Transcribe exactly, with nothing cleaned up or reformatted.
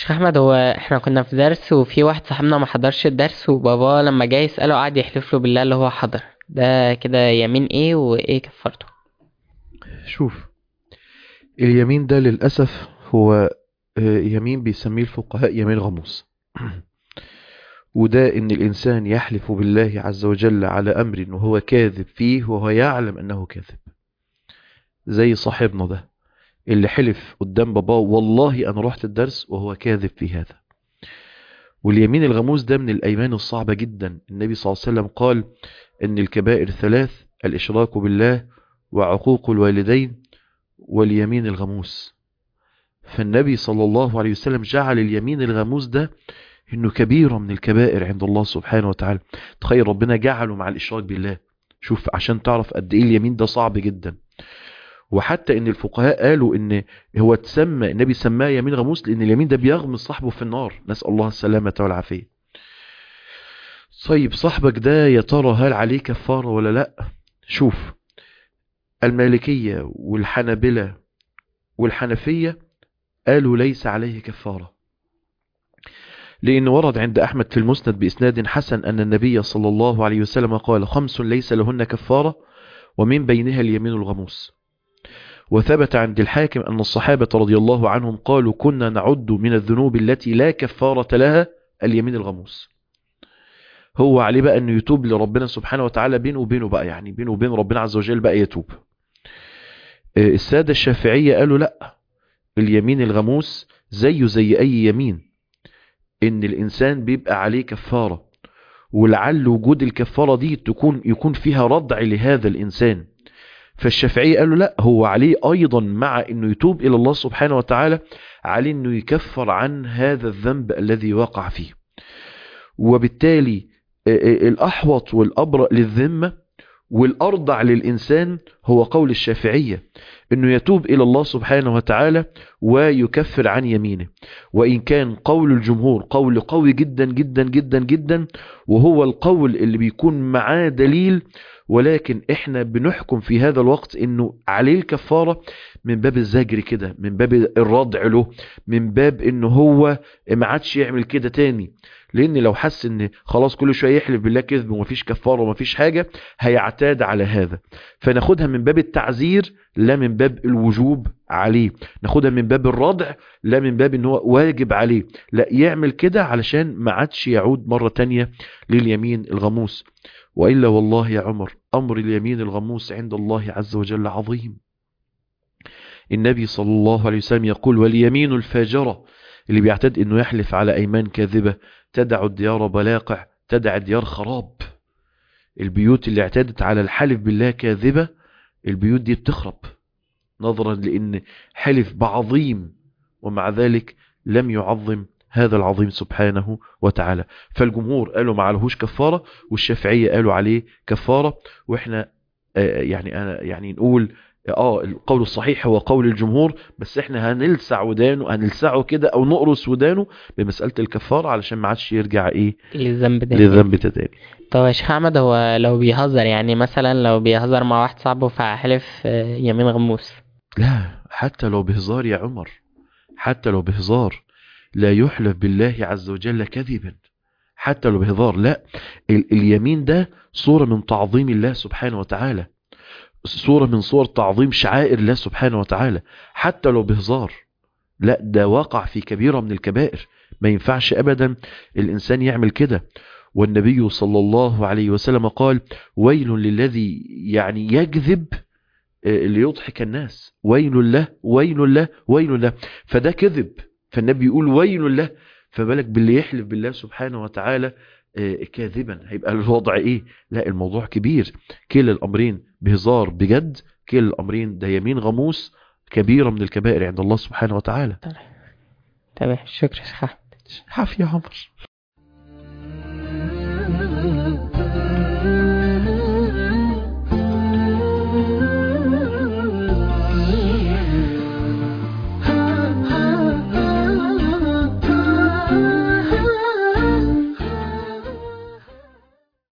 شيخ احمد، هو احنا كنا في درس وفي واحد صاحبنا ما حضرش الدرس، وبابا لما جاي يسأله قعد يحلف له بالله اللي هو حضر. ده كده يمين ايه وايه كفارته؟ شوف، اليمين ده للأسف هو آه، يمين بيسميه الفقهاء يمين غموس. وده إن الإنسان يحلف بالله عز وجل على أمر وهو كاذب فيه وهو يعلم أنه كاذب. زي صاحبنا ده اللي حلف قدام باباه والله أنا رحت الدرس وهو كاذب في هذا. واليمين الغموس ده من الأيمان الصعبة جدا. النبي صلى الله عليه وسلم قال إن الكبائر ثلاث: الإشراك بالله، وعقوق الوالدين، واليمين الغموس. فالنبي صلى الله عليه وسلم جعل اليمين الغموس ده انه كبيرة من الكبائر عند الله سبحانه وتعالى. تخيل ربنا جعله مع الاشراك بالله. شوف عشان تعرف قد ايه اليمين ده صعب جدا. وحتى ان الفقهاء قالوا ان هو تسمى، النبي سماه يمين غموس لان اليمين ده بيغمس صاحبه في النار، نسأل الله السلامة والعافية. طيب صاحبك ده يا ترى هل عليه كفارة ولا لا؟ شوف، المالكية والحنابلة والحنفية قالوا ليس عليه كفارة، لأن ورد عند أحمد في المسند بإسناد حسن أن النبي صلى الله عليه وسلم قال: خمس ليس لهن كفارة، ومن بينها اليمين الغموس. وثبت عند الحاكم أن الصحابة رضي الله عنهم قالوا: كنا نعد من الذنوب التي لا كفارة لها اليمين الغموس. هو عليه بقى أنه يتوب لربنا سبحانه وتعالى، بينه وبينه بقى، يعني بينه وبين ربنا عز وجل بقى يتوب. السادة الشافعية قالوا لا، اليمين الغموس زيه زي أي يمين، إن الإنسان بيبقى عليه كفارة، ولعل وجود الكفارة دي تكون يكون فيها ردع لهذا الإنسان. فالشافعية قالوا لا، هو عليه أيضا مع أنه يتوب إلى الله سبحانه وتعالى، عليه أنه يكفر عن هذا الذنب الذي وقع فيه. وبالتالي الأحوط والأبرأ للذمة والأرضع للإنسان هو قول الشافعية، أنه يتوب إلى الله سبحانه وتعالى ويكفر عن يمينه. وإن كان قول الجمهور قول قوي جدا جدا جدا جدا، وهو القول اللي بيكون معاه دليل، ولكن احنا بنحكم في هذا الوقت انه عليه الكفارة من باب الزجر كده، من باب الردع له، من باب انه هو ما عادش يعمل كده تاني. لان لو حس ان خلاص كل شوية يحلف بالله كذب ومفيش كفارة ومفيش حاجة، هيعتاد على هذا. فناخدها من باب التعزير لا من باب الوجوب عليه، ناخدها من باب الردع لا من باب ان هو واجب عليه، لا يعمل كده علشان ما عادش يعود مرة تانية لليمين الغموس. وإلا والله يا عمر أمر اليمين الغموس عند الله عز وجل عظيم. النبي صلى الله عليه وسلم يقول: واليمين الفاجرة، اللي بيعتد انه يحلف على ايمان كاذبة، تدع الديار بلاقع، تدع الديار خراب. البيوت اللي اعتادت على الحلف بالله كاذبة، البيوت دي بتخرب، نظرا لان حلف بعظيم ومع ذلك لم يعظم هذا العظيم سبحانه وتعالى. فالجمهور قالوا ما عليهوش كفارة، والشافعية قالوا عليه كفارة. واحنا آه يعني أنا يعني نقول اه القول الصحيح هو قول الجمهور، بس احنا هنلسع ودانه، هنلسعه كده او نقرص ودانه بمسألة الكفارة علشان ما عادش يرجع ايه الذنب ده تاني. للذنب تاني. طب يا شيخ احمد، هو لو بيهزر، يعني مثلا لو بيهزر مع واحد صاحبه فحلف آه، يمين غموس. لا، حتى لو بهزار يا عمر، حتى لو بهزار لا يحلف بالله عز وجل كذبا، حتى لو بهزار لا. ال اليمين ده صورة من تعظيم الله سبحانه وتعالى، صورة من صور تعظيم شعائر الله سبحانه وتعالى. حتى لو بهزار لا، ده وقع في كبيرة من الكبائر، ما ينفعش أبدا الإنسان يعمل كده. والنبي صلى الله عليه وسلم قال: ويل للذي يعني يكذب ليضحك الناس، ويل له ويل له ويل له. فده كذب، فالنبي يقول ويل له، فبالك باللي يحلف بالله سبحانه وتعالى كاذبا، هيبقى الوضع ايه؟ لا، الموضوع كبير. كلا الامرين بهزار بجد، كلا الامرين ده يمين غموس، كبيرة من الكبائر عند الله سبحانه وتعالى. تمام، شكرا يا شيخ احمد. حافي يا عمر.